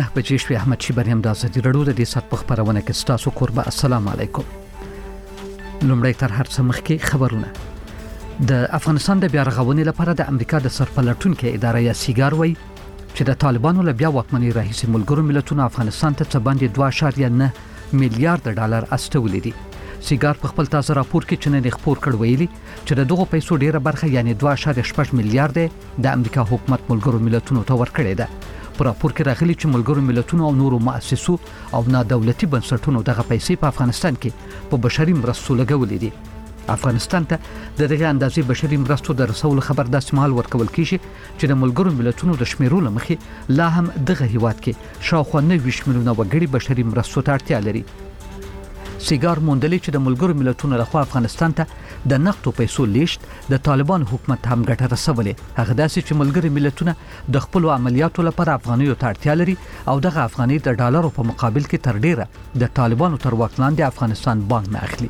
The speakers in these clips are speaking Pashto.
بجې شوې. احمد شیبانی هم د ازادي راډیو د دې سات په خبرونه کې ستاسو قربه. السلام علیکم. لومړی تر هر څه مخکې خبرونه. د افغانستان د بیا رغونې لپاره د امریکا د سرپلټونکو اداره یا سیګار وای چې د طالبانو له بیا واکمنۍ راهیسې ملګرو ملتونو افغانستان ته څه باندې 2.9 میلیارډ ډالر استولې دي. سیګار په خپل تازه راپور کې چې نن خبر کړ ویلي چې د دغه پیسو ډیره برخه یعنی 2.8 میلیارډ د امریکا حکومت ملګرو ملتونو ته ورکړې ده. په راپور کې راغلي چې ملګرو ملتونو او نورو مؤسسو او نادولتي بنسټونو دغه پیسې په افغانستان کې په بشري مرستو لګولې دي. افغانستان ته د دغه اندازې بشري مرستو د رسول خبر د استعمال ورکول کیږي چې د ملګرو ملتونو د شمیرو لمخې لا هم دغه هیواد کې شاوخوا 90 میلیونه وګړي بشري مرستو ته اړتیا لري. سیګار موندلې چې د ملګرو ملتونو لخوا افغانستان ته د نقدو پیسو لیشت د طالبان حکومت هم ګټه رسولې. هغه داسې چې ملګري ملتونه د خپل عملیاتو لپاره افغانیو ته اړتیا لري او دغه افغاني د ډالرو په مقابل کې تر ډیره د طالبانو تر واک لاندې افغانستان بانک نه اخلي.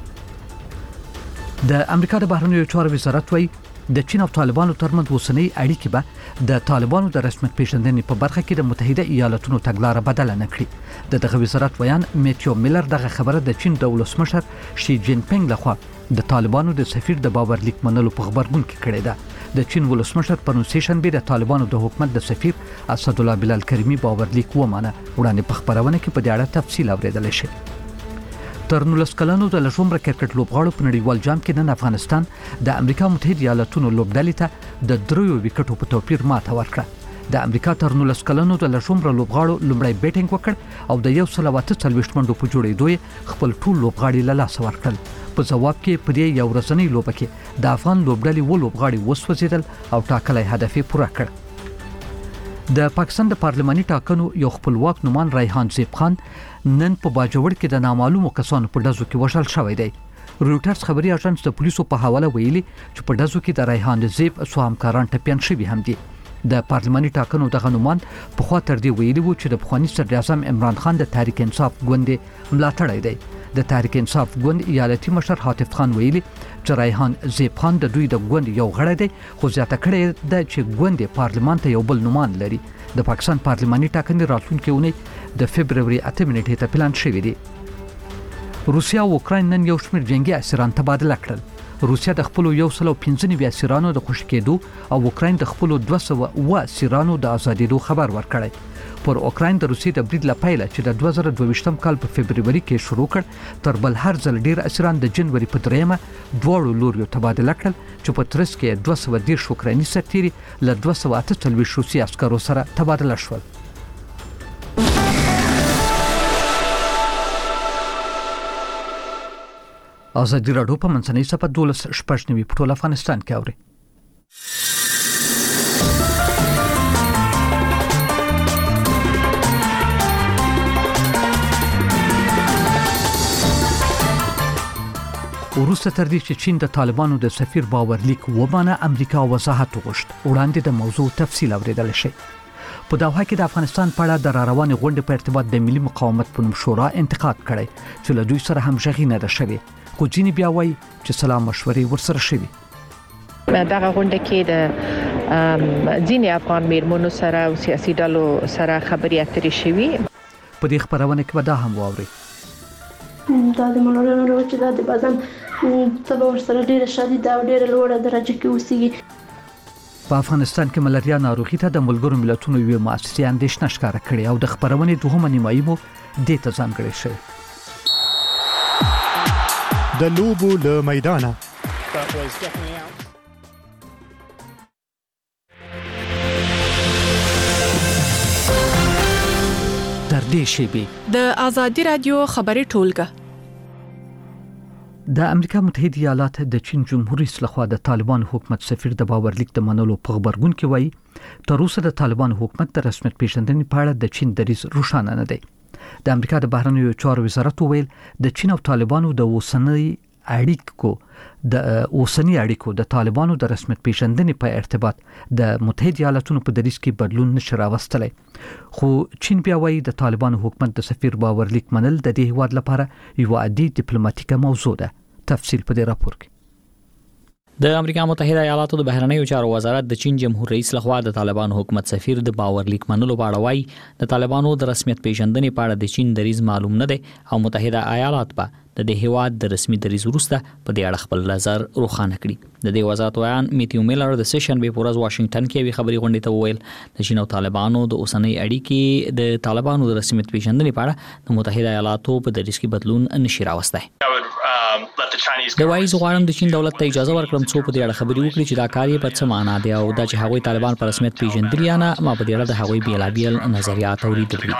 د امریکا د بهرنیو چارو وزارت وایي د چین او طالبانو ترمنځ اوسنۍ اړیکې به د طالبانو د رسمیت پیژندنې په برخه کې د متحده ایالاتونو تګلارې بدله نه کړي. دغه وزارت ویان میتیو میلر دغه خبره د چین د ولسمشر شي جین پینګ لخوا د طالبانو د سفیر د باورلیک منلو په خبرګون کې کړې ده. د چین ولسمشر په نوسیشن به د طالبانو د حکومت د سفیر اسد الله بلال کریمی باورلیک ومانه. وړاندې په خبرونه کې په دې اړه تفصیل اوریدل شي. تر 19 کلنو د لژومره کرکټ لوبغاړو په نړیوال جام کې نن افغانستان د امریکا متحده ایالاتونو لوبډلې ته د 3 وکټو په توپیر ماته ورکړه. د امریکا تر 19 کلنو د لژومره لوبغاړو لومړی بیټینګ وکړ او د 148 منډو په جوړېدو خپل ټول لوبغاړي له لاسه ورکړل. په جواب کې په دې یو ورځنۍ لوبه کې د افغان لوبډلې لوبغاړي وسوځیدل او ټاکلي هدف یې پوره کړ. د پاکستان د پارلماني ټاکنو یو خپلواک نومان ریحان زیب خان نن په باجوړ کې د نامعلومو کسانو په ډزو کې وژل شوی دی. رويټرز خبري اژانس د پولیسو په حواله ویلي چې په ډزو کې د ریحان زیب سو همکاران ټپيان شوي هم دي. د پارلماني ټاکنو دغه نومان په خوا تر دې ویلي وو چې د پخوانی صدر اعظم عمران خان د تحریک انصاف ګوند ملاتړی دی. د تحریک انصاف ګوند ایالتي مشر حاتف خان ویلي چې ریحان زیب خان د دوی د ګوند یو غړی دی خو زیاته کړې ده چې ګوند پارلمان ته یو بل نومان لري. د پاکستان پارلماني ټاکنې راتلونکي اونۍ د فبرवरी 8 نیټې ته پلان شوی دی. روسیا او اوکراین نن یو شمېر جنگي اسیران تبادله کړل. روسیا د خپل 195 اسیرانو د خوشی کېدو او اوکراین د خپل 200 اسیرانو د ازادېدو خبر ورکړی. پر اوکراین د روسیې د برید لپاره چې د 2022 کال په فبرवरी کې شروع کړ تر بل هر ځل ډیر اسیران د جنوري په 3 دوړو لوريو تبادله کړل چې په ترڅ کې 210 اوکرایني سرتیري له 248 روسي عسکرو سره تبادله شول. ازادي راډیو په منځنۍ صفحه 12 په ټول افغانستان کې اوري. وروسته تر دې چې چین د طالبانو د سفیر باورلیک ومانه امریکا وضاحت وغوښت. وړاندې د موضوع تفصیل اوریدل شي. په داوها کې د افغانستان په اړه د راروانې غونډې په ارتباط د ملي مقاومت په نوم شورا انتقاد کړی چې له دوی سره هم ژغې نه ده شوې. خو ځینې بیا وایي چې سلام مشورې ورسره شوي. دغه غونډه کې د ځینې افغان میرمنو سره او سیاسي ډلو سره خبرې اترې شوي. په دې خبرونه کې به دا هم واوري دا د ملاریا ناروغي چې د بدن تبه ورسره ډیره شدیده او ډیره لوړه درجه کې اوسېږي. په افغانستان کې ملاریا ناروغي ته د ملګرو ملتونو یو مؤسسې اندېښنه ښکاره کړې او د خبرونې دوهمه نیمایي مو دې ته ځانګړې شوې. د لوبو له میدانه تر دې شیبې د ازادي رادیو خبري ټولګه. د امریکا متحده ایالات د چین جمهوریت رئیس لخوا د طالبان حکومت سفیر د باورلیک د منلو په خبرګون کې وایي تر اوسه د طالبان حکومت د رسمیت پیژندنې په اړه د چین دریځ روښانه نه دی. د امریکا د بهرنیو چارو وزارت ویل د چین او طالبانو د اوسنۍ اړیکو د طالبانو د رسمیت پیژندنې په ارتباط د متحده ایالاتونو په دریځ کې بدلون نشي راوستلی. خو چین بیا وایي د طالبانو حکومت د سفیر باورلیک منل د دې هیواد لپاره یو عادي ډیپلوماټیکه موضوع ده. تفصیل په دې راپور کې. د امریکا متحده ایالاتو د بهرنیو چارو وزارت د چین جمهور رئیس لخوا د طالبانو حکومت سفیر د باور لیک منلو په اړه وایي د طالبانو د رسمیت پیژندنې په اړه د چین دریځ معلوم نه دی او متحده ایالات په د هیواد د رسمي دریځ وروسته په دې اړه خپل نظر روښانه کړي. د دې وزارت ویان میتیو میلر د سیشن به پورز واشنگټن کې وی خبري غونډې ته وویل د چین او طالبانو د اوسنۍ اړیکې د طالبانو د رسمیت پیژندنې په اړه د متحده ایالاتو په دریځ کې بدلون نشي راوستای. د وایي غواړم د چین دولت ته اجازه ورکړم څو په دې اړه خبري وکړي چې دا کار یې په څه معنا دی او دا چې هغوی طالبان په رسمیت پیژندلي یا نه ما په دې اړه د هغوی بیلابیل نظریات اوریدلي.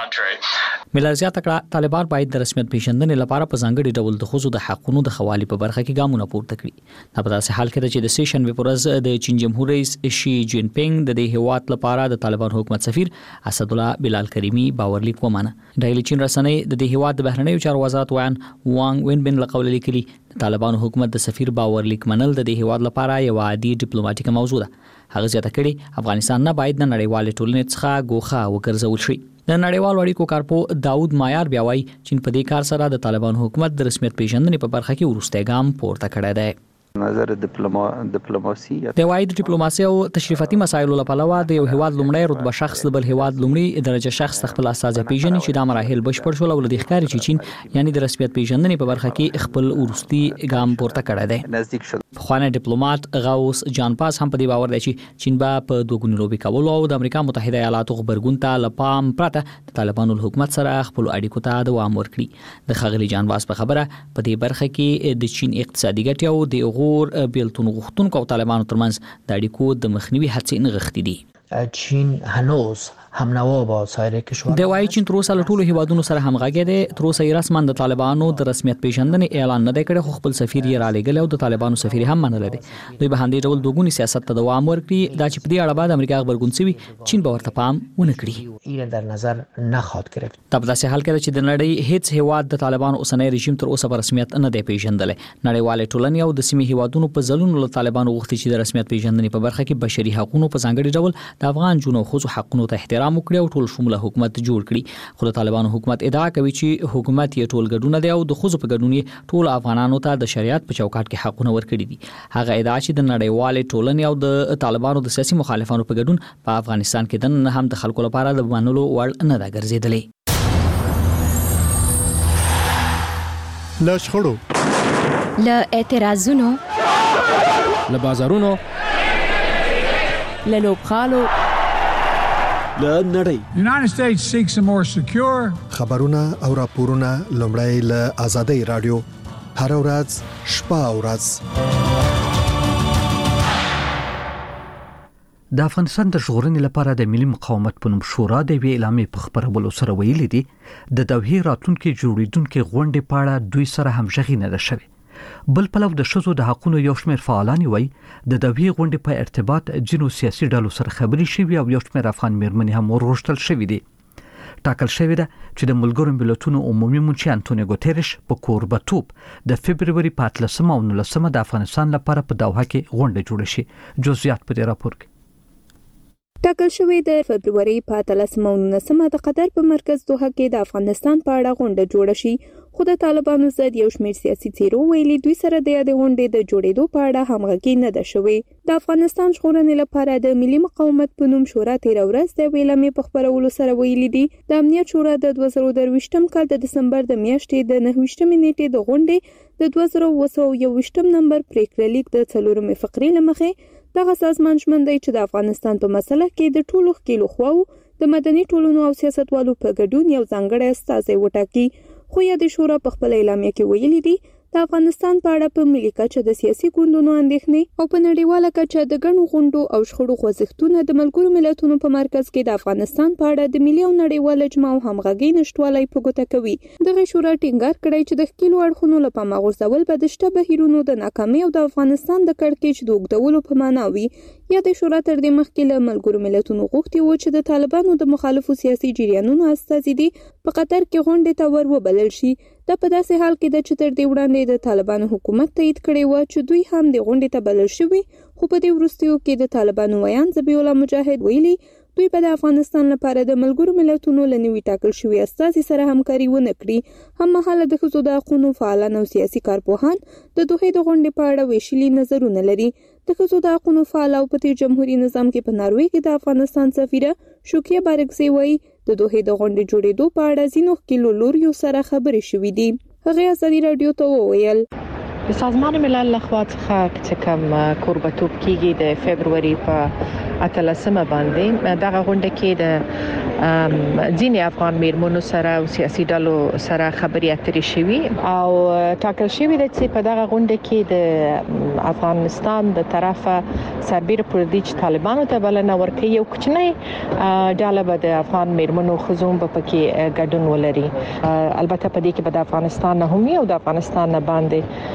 میلر زیاته کړه طالبان باید د رسمیت پیژندنې لپاره په ځانګړي ډول د ښځو د حقوقو د خوالي په برخه کې ګامونه پورته کړي. دا په داسې حال کې چې د سیشن په ورځ د چین جمهور رئیس شي جین پینګ د دې هیواد لپاره د طالبان حکومت سفیر اسد الله بلال کریمی باورلیک ومانه. ډایلی چین رسنۍ د دې هیواد د بهرنیو چارو وزارت ویان وانګ وینبن لقول لیکلي طالبان حکومت د سفیر باورلیک منل د دې هیواد لپاره یو عادي ډیپلوماټیک موضوع ده. هغه زیاته کړي افغانستان نه باید د نړیوال ټولنې څخه ګوښه وګرځول شي. د نړیوال اړیکو کارپو داود مایار بیا وایي چین په دې کار سره د طالبان حکومت د رسمیت پیژندنې په برخه کې وروستی ګام پورته کړی دی. نظر ډیپلوماسي د وایي د ډیپلوماسي او تشریفاتي مسایلو لپاره د یو هیواد لومړی رتبه شخص د بل هیواد لومړی درجه شخص خپل اساس پیژني چې د مراحل بشپړ شول او د ښکاری چې چین یعنی د رسمیت پیژندنې په برخه کې خپل ورستي ګام پورته کړی دی. نزدیک شو. خوانه ډیپلوماټ غوث جان پاس هم په دې باور دی چې چین به په دوګونی لوبي کول او د امریکا متحده ایالاتو خبرګون ته لپام پرته د طالبانو حکومت سره خپل اړیکو ته دوام ورکړي. د خغلی جان پاس په خبره په دې برخه کې د چین اقتصادي ګټې او د غور بیلتون غوښتونکو او طالبانو ترمنځ د اړیکو د مخنیوي هڅې نغښتې دي. چین هنوز همنوا با سایر کشورها د وایي چین تر اوسه له ټولو هیوادونو سره همغږی دی. تر اوسه یې رسما د طالبانو د رسمیت پیژندنې اعلان نه دی کړی خو خپل سفیر یې رالېږلی او د طالبانو سفیر هم منلی دی. دوی به همدې ډول دوګوني سیاست ته دوام ورکړي. دا چې په دې اړه بعد امریکا غبرګون شوي چین به ورته پام ونه کړي. این در نظر نخواهد گرفت. دا په داسې حال کې چې د نړۍ هیڅ هیواد د طالبانو اوسنی رژیم تر اوسه په رسمیت نه دی پیژندلی. نړیوالې ټولنې او د سیمې هیوادونو په ځلونو له طالبانو غوښتي چې د رسمیت پیژندنې په برخه کې بشري حقوقو په ځانګړي ډول د افغان جنو خو حقونو ته احترام وکړي او ټول شموله حکومت جوړ کړي. خو د طالبانو حکومت ادعا کوي چې حکومت یې ټول ګډون دی او د خزو په ګډون یې ټول افغانانو ته د شریعت په چوکاټ کې حقونه ورکړي دي. هغه ادعا چې د نړیوال ټولنې او د طالبانو د سیاسي مخالفانو په ګډون په افغانستان کې د نه هم د خلکو لپاره د منلو وړ نه دا ګرځیدلې. له شخړو، له اعتراضونو، له بازارونو، له لوبغالو، له نړۍ. United States seeks a more secure خبرونه او راپورونه لومړی له آزادۍ رادیو هر ورځ شپه او ورځ. د افغانستان د ژغورنې لپاره د ملي مقاومت په نوم شورا د وی اعلامیې په خبرولو سره ویلي دي د دوحې راتلونکي جوړیدونکو غونډې په اړه دوی سره همغږي نه ده شوې. بل پلو د شذو د حقوقو یو شمېر فعالان وایي د دوحې غونډې په ارتباط جنو سیاسي ډلو سره خبري شوي او یو شمېر افغان میرمنې هم ورغښتل شوي دي. ټاکل شوی ده چې د ملګرو ملتونو عمومي منشي انټونیو ګوتيريش په کوربتوب د فبرवरी 14 او 19 د افغانستان لپاره په دوحه کې غونډه جوړه شي. جزئیات په دې راپور کې ټاکل شوی د فبرवरी 14 او 19 د قطر په مرکز دوحه کې د افغانستان په اړه غونډه جوړه شي. خو د طالبانو ضد یو شمېر سیاسي څیرو ویلي دوی سره د یادې غونډې د جوړېدو په اړه همغږي نه ده شوې. د افغانستان ژغورنې لپاره د ملي مقاومت په نوم شورا تیر ورځ د ویلامې په خبرولو سره ویلي دي د امنیت شورا د 2023 کال د دسمبر د میاشتې د 9 نیټې د غونډې د 2021 نمبر پریکړه لیک د 4 فقرې لمخې دغه سازمان ژمن دی چې د افغانستان په مسله کې د ټولو ښکېلو خواو د مدني ټولنو او سیاستوالو په ګډون یو ځانګړی استازی وټاکي. خو یادې شورا په خپل اعلامیه کې ویلي دي د افغانستان په اړه په ملي کچه د سیاسي ګوندونو اندېښنې او په نړیواله کچه د ګڼو غونډو او شخړو خوځښتونه د ملګرو ملتونو په مرکز کې د افغانستان په اړه د ملي او نړیوال اجماع او همغږۍ نشټوالی په ګوته کوي. دغه شورا ټینګار کړی چې د ښکېلو اړخونو له پامه غورځول به د شته بهیرونو د ناکامۍ او د افغانستان د کړکېچ د اوږدولو په معنا وي. یادې شورا تر دې مخکې له ملګرو ملتونو غوښتي و چې د طالبانو د مخالفو سیاسي جریانونو استازي دي په قطر کې غونډې ته ور وبلل شي. دا په داسې حال کې ده چې تر دې وړاندې د طالبانو حکومت تایید کړی و چې دوی هم د غونډې ته بلل شوي. خو په دې وروستیو کې د طالبانو ویان ذبیح الله مجاهد ویلي دوی په افغانستان لپاره د ملګرو ملتونو له نوي ټاکل شوی استازي سره همکاري ونه کړي. هم مهاله د ښځو د حقوقو فعالان او سیاسي کارپوهان د دوحې د غونډې په اړه ویشلي نظرونه لري. د ښځو د حقوقو فعال او په جمهوریت نظام کې په ناروې کې د افغانستان سفیره شوکیه بارکزی وایي د دوحې د غونډې جوړېدو په اړه ځینو ښکېلو لوریو سره خبرې شوې دي. هغه ازادي رادیو ته وویل د سازمان ملل لخوا څخه چې کوم کوربتوب کیږي د فبرवरी په 18 باندې دغه غونډه کې د ځینې افغان میرمنو سره او سیاسي ډلو سره خبرې اترې شوې او ټاکل شوې ده چې په دغه غونډه کې د افغانستان د طرفه سربېره پر دې چې طالبانو ته بلنه ورکړي یو کوچنی ډله به د افغان میرمنو خزوم په کې ګډون ولري. البته په دې کې به د افغانستان نه هم او د افغانستان نه باندې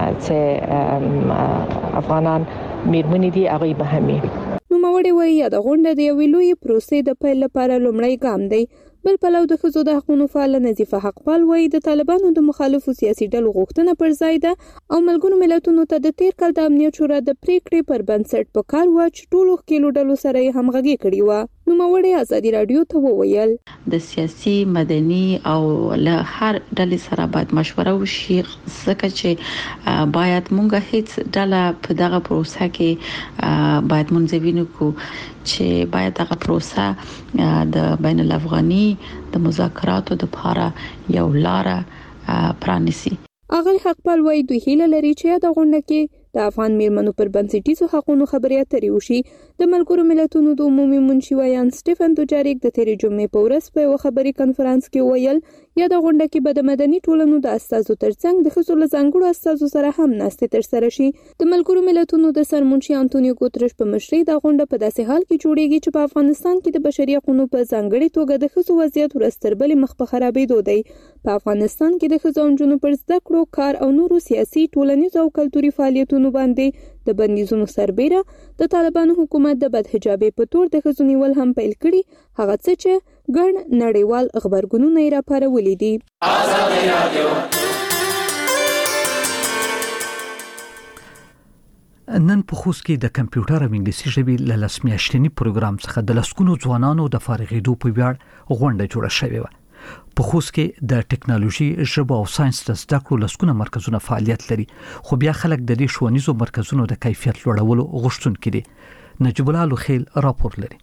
چې افغانان میرمنې دي هغه به همي. نو موري وایي د غونډې د یوې لوی پروسې د پیل لپاره لومړی ګام دی. بل پلو د ښځو د حقوقو فعال نظیفه حقپال وایي د طالبانو د مخالفو سیاسي ډلو غوښتنه پر ځای ده او ملګرو ملتونو ته د تیر کال د امنیت شورا د پریکړې پر بنسټ په کار و چې ټولو ښکېلو ډلو سره همغږي کړې و. نو موري ازادي رادیو ته وویل د سیاسي مدني او له هر ډلې سره باید مشوره وشي ځکه چې باید مونږ هیڅ ډله په دغه پروسه کې باید منځوینه کو چې باید دغه پروسه د بین الافغاني د مذاکراتو د لپاره یو لار پرانیسي. اغل حقپال وایي دوی هیله لري چې د غونډه کې د افغان میرمنو پر بنسټیزو حقوقو خبرې اترې وشي. د ملګرو ملتونو د عمومي منشي ویان سټيفن دوجاریک د تیرې جمعې په ورځ په یو خبري کانفرنس کې ویل یا د غونډه کې به د مدني ټولنو د استازو ترڅنګ د ښځو له ځانګړو استازو سره هم ناستې ترسره شي. د ملګرو ملتونو د سرمنشي انټونیو ګوترش په مشرۍ د غونډه په داسې حال کې جوړیږي چې په افغانستان کې د بشري حقوقو په ځانګړي توګه د ښځو وضعیت ورستربلې مخ په خرابېدو دی. په افغانستان کې د ښځو او نجونو پر زده کړو کار او نورو سیاسي ټولنیز او کلتوري فعالیتونو باندې د بندیزونو سربېره د طالبانو حکومت د بدحجابۍ په تور د ښځو نیول هم پیل کړي، هغه څه چې ګڼ نړیوال خبرګونونه یې راپارولي دي. نن په خوست کې د کمپیوټر او انګلیسي ژبې له لسمیاشتنی پروګرام څخه د لسکونو ځوانانو د فارغېدو په ویاړ غونډه جوړه شوې و. په خوست کې د ټکنالوژي ژبه او ساينس د زده کړو لسکونه مرکزونه فعالیت لري، خو بیا خلک د دې ښوونیزو مرکزونو د کیفیت لوړولو غوښتونکي دي. نجیب الله لوخیل راپور لري.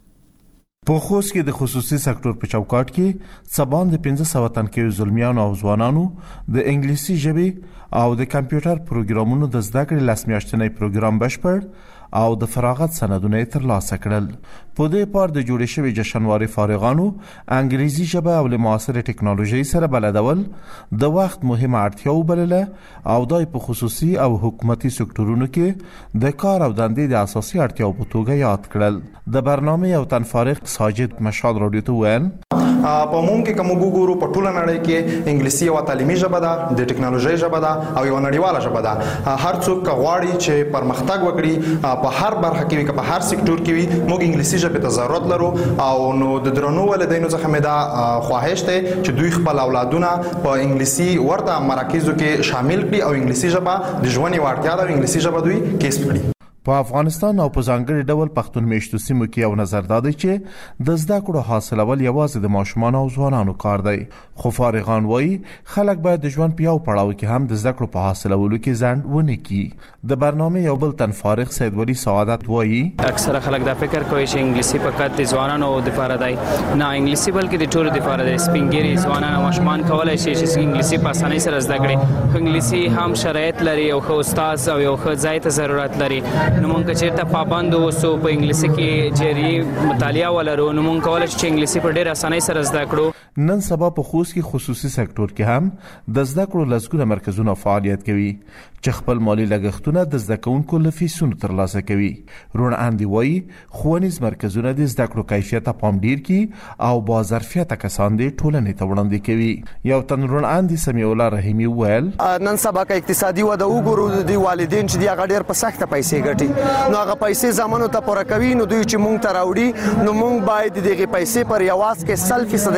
په خوست کې د خصوصي سکتور په چوکاټ کې سبان د 1500 تن کې زلمیانو او ځوانانو د انګلیسي ژبې او د کمپیوټر پروګرامونو د زده کړې لسمیاشتنی پروګرام بشپړ او د فراغت سندونه ترلاسه کړل. په دې پار د جوړې شوی جشنواري فارغانو انګلیسي ژبه او له معاصره ټکنالوژي سره بلدول د وخت مهمه اړتیا وبلله او دای په خصوصي او حکومتي سکتورونو کې د کار او دندې د اساسي اړتیاو په توګه یاد کړل. د برنامه یو تن فارغ ساجد مشال رادیو ته وین په موږ کې کوم ګورو په ټوله نړۍ کې انګلیسي او تعلیمي ژبه ده، د ټکنالوژي ژبه ده او یو نړیواله ژبه ده. هر څوک غواړي چې پرمختګ وکړي په هر برخه کې په هر سکتور کې وي، موږ انګلیسي ژبه ته ضرورت لرو او نو د درنو ولدینو څخه مې دا خواهش ده چې دوی خپل اولادونه په انګلیسي ورته مراکزو کې شامل کړي او انګلیسي ژبه د ژوند یو اړتیا ده، انګلیسي ژبه دوی کسب کړي. په افغانستان او په ځانګړي ډول پښتون میشتو سیمو کې یو نظر دادی چې د زده کړو حاصلول یوازې د ماشومان او ځوانانو کار دی، خو فارغان وایي خلک باید د ژوند په یو پړاو کې هم د زده کړو په حاصلولو کې ځنډ ونه کړي. د برنامه یو بل تن فارغ سید ولی سعادت وایي اکثره خلک دا فکر کوي چې انګلیسي فقط د ځوانانو لپاره دی، نه انګلیسي بلکې د ټولو لپاره دی. سپینګری ځوانان او ماشومان کولای شي چې انګلیسي په اسانۍ سره زده کړي. انګلیسي هم شرایط لري او خو استاد او یو ښه ځای ته ضرورت لري. نو موږ چې پابند اوسو په انګلیسي کې جری مطالعه ولرو نو موږ کولای شو چې انګلیسي په ډېر اسانۍ سره زده کړو. نن سبا په خوست کې خصوصي سکتور کې هم د زده کړو لسګونه مرکزونه فعالیت کوي چې خپل مالی لګښتونه د زده کوونکو له فیسونو ترلاسه کوي. رون اندي وایي ښوونیز مرکزونه د زده کړو کیفیت ته پام ډیر کوي او با ظرفیت کسان د ټولنې ته وړاندې کوي. یو تن رون اندي سمیع الله رحیمی ویل نن سبا کې اقتصادي وده وګورو د والدین چې هغه ډیر په سخته پیسې ګټي، نو هغه پیسې زمونږ ته پوره کوي، نو دوی چې مونږ ته راوړي نو مونږ باید دغه پیسې پر یواز کې 100% اطمینان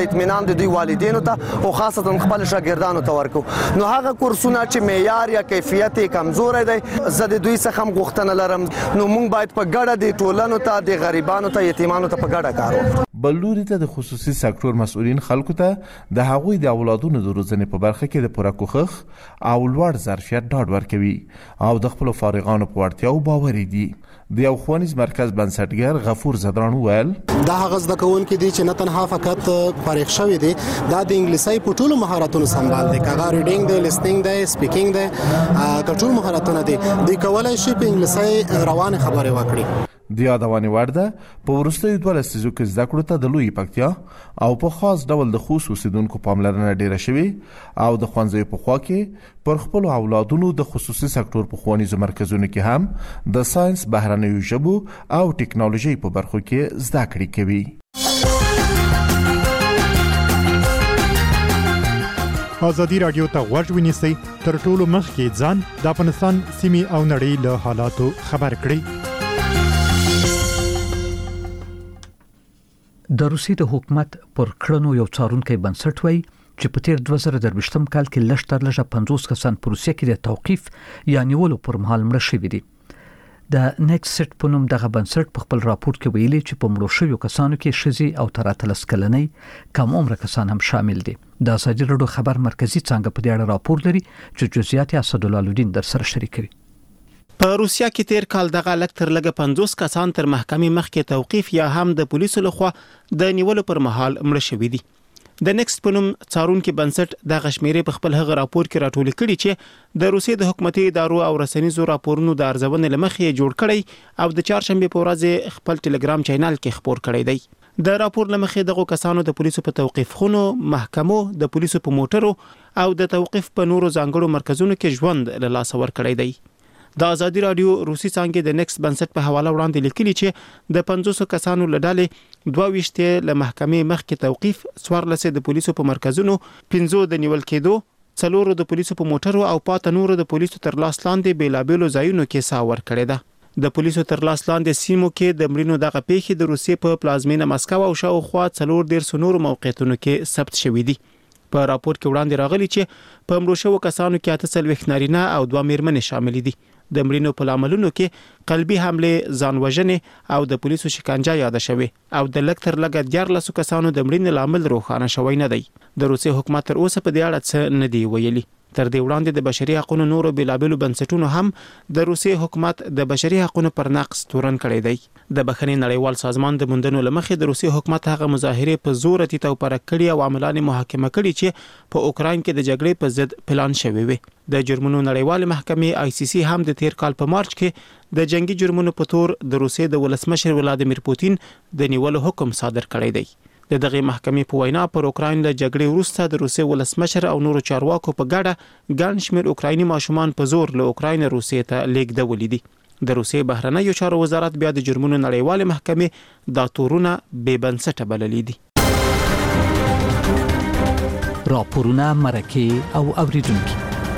پیغام د دوی والدینو ته او خاصتا خپل شاګردانو ته ورکو. نو هغه کورسونه چې معیار یا کیفیت کمزور دی زه د دوی څخه هم غوښتنه لرم نو موږ باید په ګډه د ټولنو ته د غریبانو ته یتیمانو ته په ګډه کار وکړو. بلوري ته د خصوصي سکتور مسؤلین خلکو ته د هغوی د اولادونو د روزنې په برخه کې د پوره کوښښ او لوړ ظرفیت ډاډ ورکوي او د خپل فارغانو په وړتیاو باوري دي. د یو ښوونیز مرکز بنسټګر غفور زدران وویل دا هغه زده کوونکي دي چې نه تنها فقط فارغ شوي دي، دا د انګلیسي په ټولو مهارتونو سمبال دي، کاغه ریډینګ دی، لیسنینګ دی، سپیکینګ دی، ټول مهارتونه دي. دوی کولای شي په انګلیسي روانه خبرې وکړي. د یادونې وړ ده په وروستیو 12 لسیزو کې زده کړو ته د لوی پکتیا او په خاص ډول د خوست اوسیدونکو پاملرنه ډیره شوې او د ښوونځیو په خوا کې پر خپل اولادونو د خصوصي سکتور په ښوونیزو مرکزونو کې هم د ساينس، بهرنیو ژبو او ټکنالوژي په برخو کې زده کړې کوي. ازادي رادیو ته غوږ ونیسئ، تر ټولو مخکې ځان د افغانستان سیمې او نړۍ له حالاتو خبر کړئ. د روسیې د حکومت پر کړنو یو څارونکي بنسټ وایي چې په تیر 2023 کال کې لږ تر لږه 50 کسان په روسیې کې د توقیف یا نیولو پر مهال مړه شوي دي. د نیکست سټ په نوم دغه بنسټ په خپل راپور کې ویلي چې په مړو شویو کسانو کې ښځې او تر 13 کلنۍ کم عمر کسان هم شامل دي. د ازادي راډیو خبر مرکزی څنګه په دې اړه راپور لري چې جزئیات اسدالله الدین در سره شریکوي. په روسیا کې تیر کال دغه لک تر لګه 50 کسان تر محکمې مخکې توقیف یا هم د پولیسو لخوا د نیولو پر مهال مړه شوي دي. د نیکست په نوم څارونکي بنسټ د غشمیرې په خپل هغه راپور کې راټول کړي چې د روسیې د حکومتي ادارو او رسنیزو راپورونو د ارزونې لمخې جوړ کړي او د چهارشنبه په ورځ خپل ټلګرام چینل کې خبر کړی دی. د راپور لمخې دغه کسانو د پولیسو په توقیف خونو، محکمو، د پولیسو په موټرو او د توقیف په نورو ځانګړو مرکزونو کې ژوند له لاس ور کړی دی. د ازادي رادیو روسي څنګه د نیکست بنسټ په حواله وړاندې لیکلي چې د 500 کسانو لړالې 22 له محکمې مخکې توقیف، 14 د پولیسو په مرکزونو، 15 د نیول کېدو، 4 د پولیسو په موټرو او 5 نور د پولیسو تر لاس لاندې بیلابېلو ځایونو کې ساور کړی ده. د پولیسو تر لاس لاندې سیمو کې د مړینو دغه پیښې د روسیې په پلازمینه مسکو او شاوخوا 4 نور موقعیتونو کې ثبت شوې دي. په راپور کې وړاندې راغلي چې په مړو شوو کسانو کې 48 نارینه او 2 میرمنې شامل دي. د مړینو په لاملونو کې قلبي حمله، ځان وژنې او د پولیسو شکنجه یاد شوی او د لک تر لګ 14 کسانو د مړینې لامل روښانه شوی نه دی. د روسي حکومت تر اوسه په دې اړه څه نه دی ویلي. تر دې وړاندې د بشري حقوقو نورو بیلابېلو بنسټونو هم د روسي حکومت د بشري حقوقو پر نقض تورن کړی دی. د بخښنې نړیوال سازمان د موندنو لمخې د روسي حکومت هغه مظاهره په زور اتي تو پر کړی او عملان محاکمه کړي چې په اوکراین کې د جګړې په ضد پلان شوی وي. د جرمونو نړیوال محکمې ICC هم د تیر کال په مارچ کې د جنگي جرمونو په تور د روسیې د ولسمشر ولادیمیر پوتین د نیولو حکم صادر کړی دی. د دغه محکمې په وینا پر اوکراین له جګړې وروسته د روسیې ولسمشر او نورو چارواکو په ګډه ګڼ شمېر اوکرایني ماشومان په زور له اوکراین روسیې ته لیږدولي دي. د روسیې بهرنیو چارو وزارت بیا د جرمونو نړیوال محکمې دا تورونه بې بنسټه بللي دي. راپورونه مرکه او اوریدونکو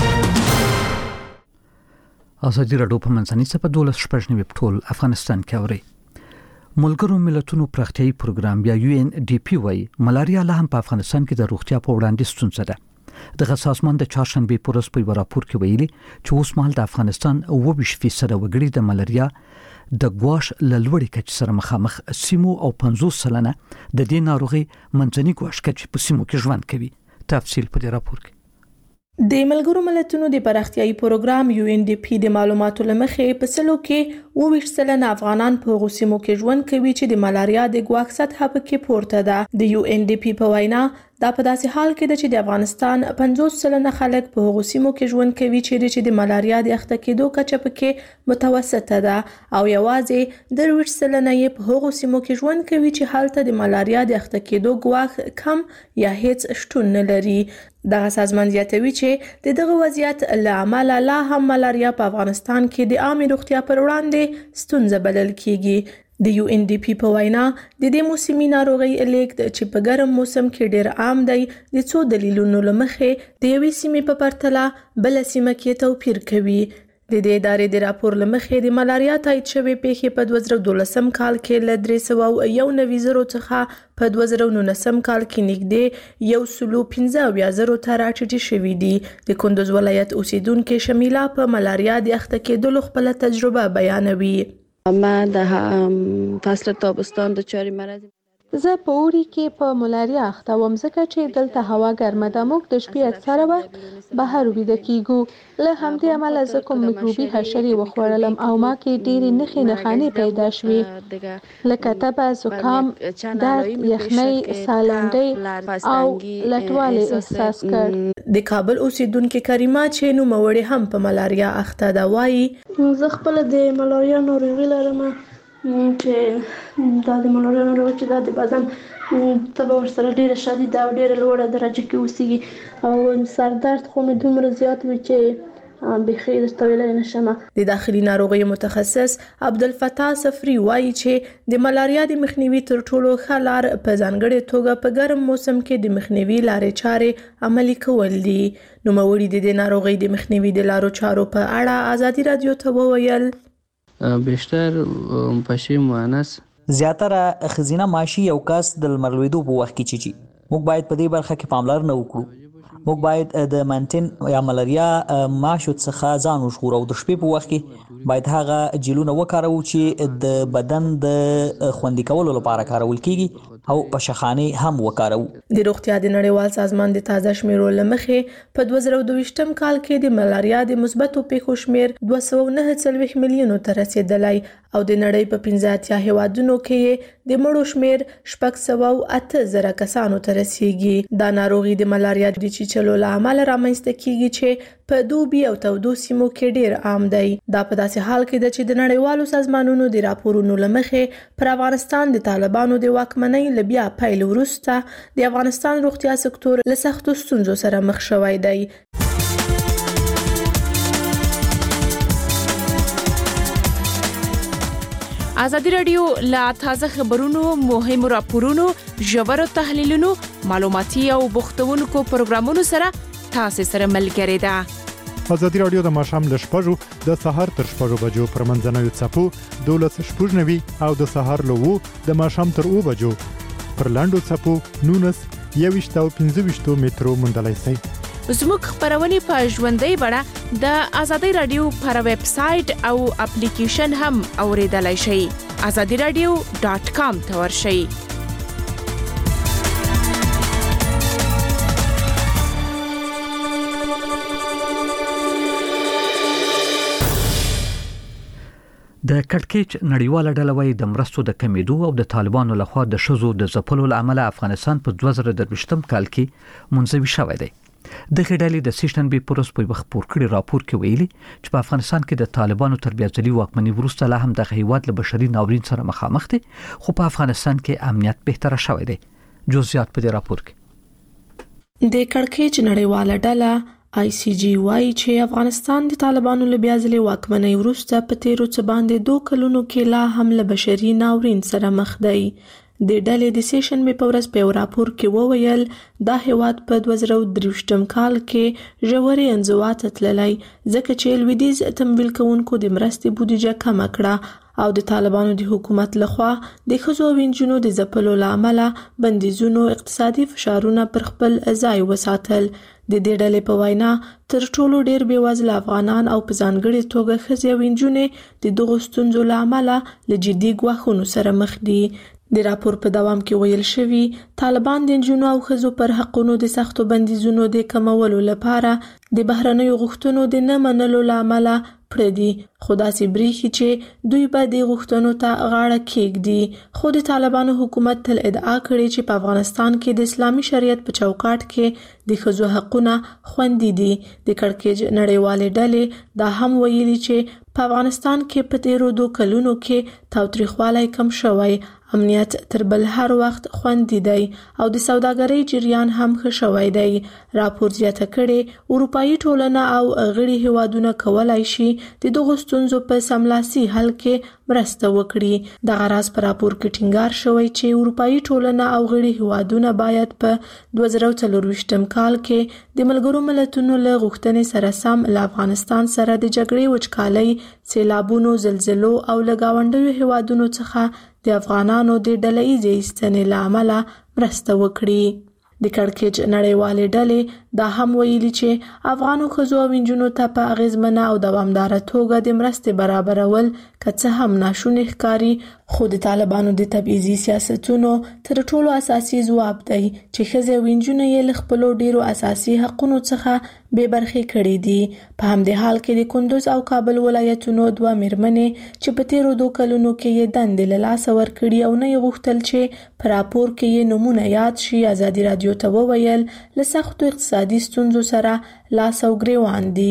ازادي راډیو په منځنۍ صفه 12 ټول افغانستان کې اوري. ملګرو ملتونو پراختیايي پروګرام یا UNDP وايي ملاریا لا هم په افغانستان کې د روغتیا په وړاندې ستونزه ده. د سازمان د چهارشنبه په ورځ په راپور کې ویلي چې اوس مهال د افغانستان 20% وګړي د ملاریا د ګواش لوړې کچې سره مخامخ سیمو او 50% د دې ناروغي منځني ګواش کچې په سیمو کې ژوند کوي. تفصیل په دې راپور کې. د ملګرو ملتونو د پراختیايي پروګرام UNDP د معلوماتو لمخې په سلو کې 20% افغانان په غوسیمو کې ژوند کوي چې د ملاریا د ګواښ سطح پکې پورته ده. د UNDP په وینا دا په داسې حال کې ده چې د افغانستان 50% خلک په غوسیمو کې ژوند کوي چې د ملاریا د اخته کېدو کچه پکې متوسطه ده او یوازې 20% یې په غوسیمو کې ژوند کوي چې هلته د ملاریا د اخته کېدو ګواښ کم یا هیڅ شتون نه لري. دغه سازمان زیاتوي چې دغه وضعیت له امله لا هم ملاریا په افغانستان کې د عامه روغتیا پر وړاندې ستونزه بلل کیږي. د UNDP په وینا د دې موسمي ناروغي لیږد چې په ګرم موسم کې ډیر عام دی د څو دلیلونو لمخې د یوې سیمې په پرتله بل سیمه کې توپیر کوي. د دې ادارې د راپور لمخې د ملاریا تایید شوی پیښې په 2012 کال کې ل 391 څخه په 2019 کال کې نږدې 115 ته راټیټې شوې دي. د کندوز ولایت اوسیدونکو شمیله په ملاریا د اخته کېدلو خپل تجربه بیانوي. ما د فصل تابستان د چاري مرض زه په اوړي کې په ملاریا اخته وم ځکه چې دلته هوا ګرمه ده. موږ د شپې اکثره وخت بهر ویده کیږو. له همدې امله زه کوم میکروبي حشرې وخوړلم او ما کې ډېرې نښانې پیدا شوې لکه تبه، زکام، درد، یخنۍ، سالنډۍ او لټوالی احساس کړ. د کابل اوسیدونکو کریمه چې نوموړې هم په ملاریا اخته ده وایي زه خپل د ملاریا ناروغي لرم چې دا د ملاریا ناروغي چې دا د بدن تبه ورسره ډېره شدیده او ډېره لوړه درجه کې اوسېږي او سردرد خو مې دومره زیات وي چې بخیر درته ویلی نشم. د داخلي ناروغیو متخصص عبدالفتاح صفري وایي چې د ملاریا د مخنیوي تر ټولو ښه لار په ځانګړې توګه په ګرم موسم کې د مخنیوي لارې چارې عملي کول دي. نوموړي د دې ناروغۍ د مخنیوي د لارو چارو په اړه ازادي رادیو ته وویل بیشتر پشي مؤنث زیاتره خزینه ماشي یو کس د لمرلویدو په وخت کې چی موږ باید په دې برخه کې پاملرنه وکړو. موږ باید د مانټین یا ملاریا ماشو څخه ځان وژغورو. د شپې په وخت کې باید هغه جیلونه وکاروو چې د بدن د خوندي کولو لپاره کارول کیږي او په شخانه هم وکاروو. د روغتیا د نړیوال سازمان د تازه شمیرو لمخې په 2022 کال کې د ملاریا د مثبتو پیښو شمیر 249 میلیونو ته رسیدلی او د نړۍ په 15 هیوادونو کې د مړو شمیر 608 کسانو ته رسیږي. دا ناروغي د ملاریا د چیچلو له امله رامنځته کیږي چې په دوبي او تودو سیمو کې ډیر عام دی. دا په داسې حال کې ده چې د نړیوالو سازمانونو د راپورونو لمخې پر افغانستان د طالبانو د واکمنۍ له بیا پیل وروسته د افغانستان روغتیا سکتور له سختو ستونزو سره مخ شوی دی. ازادي رادیو لا تازه خبرونو، مهمو راپورونو، ژورو تحلیلونو، معلوماتي او بوختونکو پروګرامونو سره تاسو سره ملګری ده. ازادي رادیو د ماښام له 6 د سهار تر 6 بجو پر منځنوي څپو 12:90 او د سهار له 2 د ماښام تر 2 بجو پر لاندو څپو 19 او 15 مترو موندلای شئ. زموږ خبرونه په ژوندۍ بڼه د ازادي رادیو پر ویب سټ او اپلیکیشن هم اوریدلای شئ. azadiradio.com ته ورشئ. د کټکېچ نړیواله ډله وايي د مرستو د کمیدو او د طالبانو لخوا د شذو د ځپلو لامل افغانستان په 2023 کال کې منځوي شوی دی. دغه ډلې د سیشن بي پروس په وخت پور کړی راپور کې ویلي چې په افغانستان کې د طالبانو تربیه ځلي واکمنۍ وروسته لا هم د هیواد له بشري ناورین سره مخامخ دي، خو په افغانستان کې امنیت بهتره شوی دی. جزئیات په دې راپور کې د کټکېچ نړیواله ډله ICG وايي چې افغانستان د طالبانو له بیا ځلې واکمنۍ وروسته په تیرو څه باندې 2 کلونو کې لا هم له بشري ناورین سره مخ دی. د ډلې د سیشن بي پورس په راپور کې وویل دا هیواد په 2023 کال کې ژورې انزوا تللی ځکه چې لویدیز تمویل کوونکو د مرستې بودیجه کم کړه او د طالبانو د حکومت لخوا د ښځو او نجونو د ځپلو لامل بندیزونو اقتصادي فشارونه پر خپل ځای وساتل. د دې ډلې په وینا تر ټولو ډیر بیوزله افغانان او په ځانګړي توګه ښځې او نجونې د دغو ستونزو له امله له جدي ګواښونو سره مخ دي. د راپور په دوام کې ویل شوی طالبان د نجونو او ښځو پر حقونو د سختو بندیزونو د کمولو لپاره د بهرنیو غوښتنو د نه منلو لامل پردي، خو داسې بریښي چې دوی به د غوښتنو ته غاړه کېږدي. خو د طالبانو حکومت تل ادعا کړې چې په افغانستان کې د اسلامي شریعت په چوکاټ کې د ښځو حقونه خوندي دي. د کړکېچ نړیوالې ډلې دا هم ویلي چې په افغانستان کې په تیرو 2 کلونو کې تاوتریخوالی کم شوی، امنیت تر بل هر وخت خوندي دی او د سوداګرۍ جریان هم ښه شوی دی. راپور زیاته کړي اروپאי ټولنه او غړي هیوادونه کولای شي د دغو ستونزو په سملاسي حل کې مرسته وکړي. د غراس پر راپور کې ټینګار شوی چې اروپאי ټولنه او غړي هیوادونه باید په 2024 کال کې د ملګرو ملتونو له غوښتنې سره سم له افغانستان سره د جګړې وچکالۍ، سیلابونو، زلزلو او له گاونډیو هیوادونو څخه د افغانانو د ډله‌ایزې ایستنې له امله مرسته وکړي. د کړکېچ نړیوالې ډلې دا هم ویلي چې افغانو ښځو او نجونو ته په اغیزمنه او دوامداره توګه د مرستې برابرول که څه هم ناشونی ښکاري، خو د طالبانو د تبعیضي سیاستونو تر ټولو اساسي ځواب دی چې ښځې او نجونې یې له خپلو ډیرو اساسي حقونو څخه بې برخې کړي دي. په همدې حال کې د کندوز او کابل ولایتونو 2 میرمنې چې په تیرو 2 کلونو کې یې دندې له لاسه ورکړي او نه یې غوښتل چې په راپور کې یې نومونه یاد شي، ازادي رادیو ته وویل له سختو اقتصادي ستونزو سره لاس او ګریوان دي.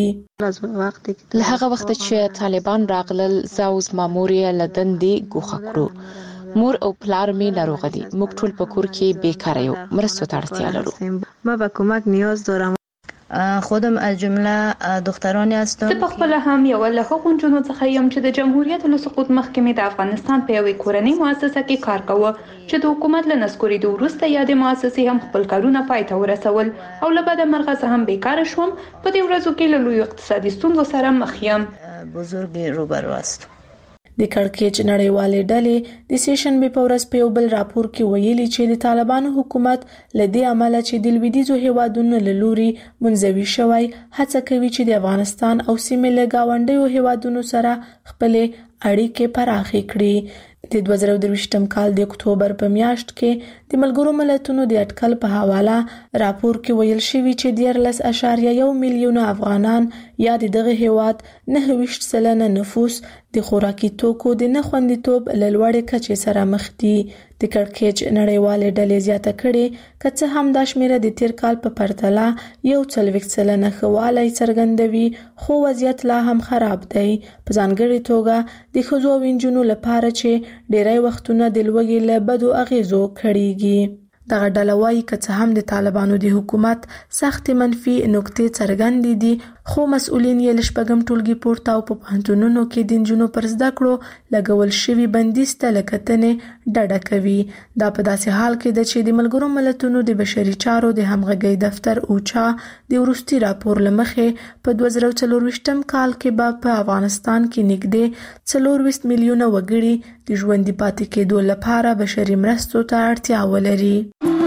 له هغه وخت چې طالبان راغلل زه او زما مور یې له دندې ګوښه کړو. مور او پلار مې ناروغه دي. موږ ټول په کور کې بیکاره یو. مرستو ته اړتیا لرو. ما به کمک نیاز دارم. خودم از جمله دخترانی هستم. زه په خپل هم یو له هغو نجونو څخه یم چې د جمهوریت له سقوط مخکې مې د افغانستان په یوې کورنۍ مؤسسه کې کار کاوه چې د حکومت له نسکورېدو وروسته یادې مؤسسې هم خپل کارونه پای ته ورسول او له بده مرغه زه هم بیکاره شوم. په دې ورځو کې له لویو اقتصادي ستونزو سره مخ یم. بزرګ روبرو است. د کړکېچ نړیوالې ډلې د سیشنبې په ورځ په یو بل راپور کې ویلي چې د طالبانو حکومت له دې امله چې د لویدیځو هیوادونو له لوري منزوي شوی هڅه کوي چې د افغانستان او سیمې له گاونډیو هیوادونو سره خپلې اړیکې پراخې کړي. د 2023م کال د اکتوبر په میاشت کې د ملګرو ملتونو د اټکل په حواله راپور کې ویل شوی چې 14.1 میلیون افغانان یا دغه هیواد 9% نفوس د خوراکي توکو د نه خوندیتوب له لوړې کچې سره مخ دي. د کړکېچ نړیوالې ډلې زیاته کړي که څه هم دا شمیره د تیر کال په پرتله 40% ښه والی څرګندوي، خو وضعیت لا هم خراب دی، په ځانګړې توګه د ښځو او نجونو لپاره چې ډیری وختونه د لوږې له بدو اغیزو کړيږي. دغه ډله وايي که څه هم د طالبانو د حکومت سخت منفي نکتې څرګندې دي، خو مسؤلین یې له شپږم ټولګي پورته او په پوهنتونونو کې د نجونو پر زده کړو لګول شوي بندیز ته له کتنې ډډه کوي. دا په داسې حال کې ده چې د ملګرو ملتونو د بشري چارو د همغږۍ دفتر اوچا د وروستي راپور له مخې په 2024م کال کې به په افغانستان کې نږدې 24 میلیونه وګړي د ژوندي پاتې کېدو لپاره بشري مرستو ته اړتیا ولري.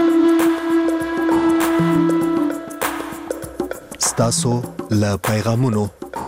ستاسو له پیغامونو.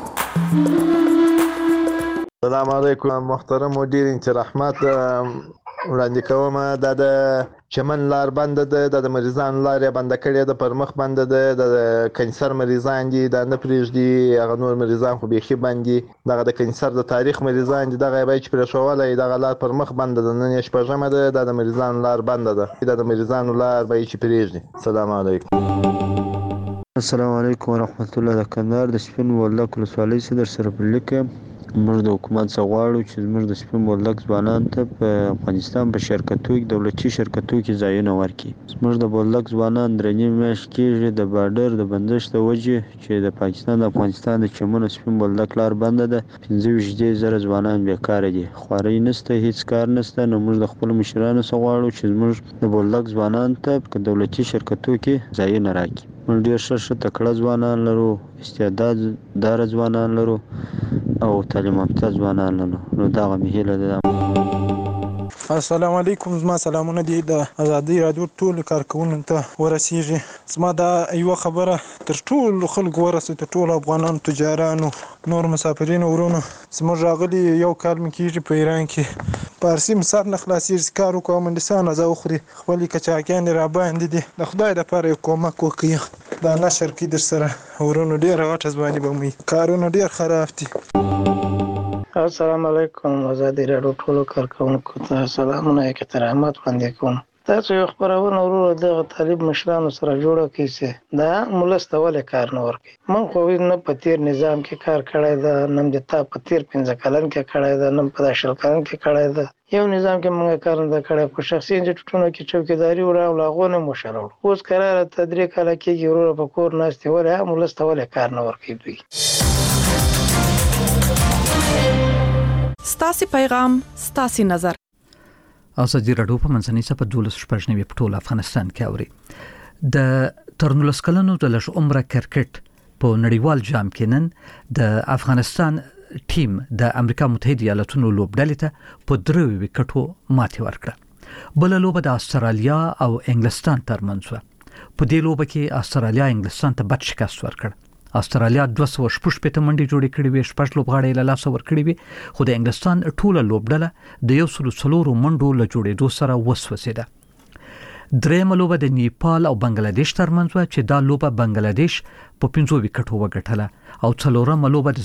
السلام علیکم محترم مدیر انجینر رحمت وړاندې کوم. دا د چمن لار بند ده، د مریضانو لار بند کړې ده، پر مخ بند ده، د کینسر مریضان دي، دا نه پرېږدي، هغه نور مریضان خو بیخي بند دي. دغه د کینسر د تاریخ مریضان دي، دغه باید چې پرېښودلی دغه لار پر مخ بند ده. نن یې شپږمه ده، دا د مریضانو لار بند ده، دا د مریضانو لار باید چې پرېږدي. السلام علیکم. السلام علیکم ورحمت الله. د کندهار د سپین بولدک ولسوالۍ څخه در سره په لیکه موږ د حکومت څخه غواړو چې زموږ د سپین بولدک ځوانان ته په افغانستان په شرکتو کې دولتي شرکتو کې ځایونه ورکړي. زموږ د بولدک ځوانان درې میاشتې کېږي د بارډر د بندش د وجې چې د پاکستان د افغانستان د چمن سپین بولدک لار بنده ده. 25,000 ځوانان بیکاره دي، خوارۍ نشته، هیڅ کار نشته. نو موږ د خپلو مشرانو څخه غواړو چې زموږ د بولدک ځوانان ته په دولتي شرکتو کې ځایونه راکړي. موږ ډېر ښه تکړه ځوانان لرو، استعداد دار ځوانان لرو او تعلیم یافته ځوانان لرو. نو دغه مې هیله ده. السلام علیکم. زما سلامونه دي د ازادي رادیو ټول کارکونکو ته ورسیږي. زما دا یو خبره تر ټول خلکو ورسې، ته ټول افغانانو، تجارانو، نور مسافرینو ورونو. زموږ راغلي یو کال مې کېږي په ایران کې، پارسي مسار نه خلاصېږي، کار وکړو مندسان ازا وخوري، خپلې کچاکیانې را باندې دي. د خدای دپاره یو کومک وکړي، دا نشر کړي در سره ورونو. ډېره غټه ځواني به مې کارونه ډېر خراب دي. السلام علیکم. آزادي راډیو ټولو کارکونکو ته سلامونه احترامات وړاندې کوم. تاسو یو خبرونه ورور دغه طالب مشرانو سره جوړه کیسه دا مولسته ولې کار نه ورکي. من خو نه په تیر نظام کې کار کړی دا، نم د تا په تیر 15 کلن کې کړی دا، نم په 10 کلن کې کړی دا. یو نظام کې موږ کار نه کړی، په شخصي انجټونو کې چوکیداری وړو لاغونه مشرو. اوس قرار تدریک کله کېږي ورور په کور ناشته ولې مولسته ولې کار نه ورکي دوی. ستاسي پیغام ستاسي نظر. ازادي راډیو په منځنۍ صفحه 12 په ټول افغانستان کې اوري. د ترنولس کلنو د لږ عمره کرکټ په نړیوال جام کې نن د افغانستان ټیم د امریکا متحده ایالاتونو لوبډلې ته په 3 وکټو ماتې ورکړه. بل لوبه د استرالیا او انګلستان ترمنځ و. په دې لوبه کې استرالیا انګلستان ته بد شکست ورکړ. استرالیا 216 منډي جوړې کړې وې، 6 لوبغاړي له لاسه ورکړې وې، خو د انګلستان ټوله لوبډله د 104 منډو له جوړېدو سره وسوسېده. درېمه لوبه د نیپال او بنگلاديش ترمنځ و چې دا لوبه بنگلاديش په 5 وکټو وګټله او څلورمه لوبه د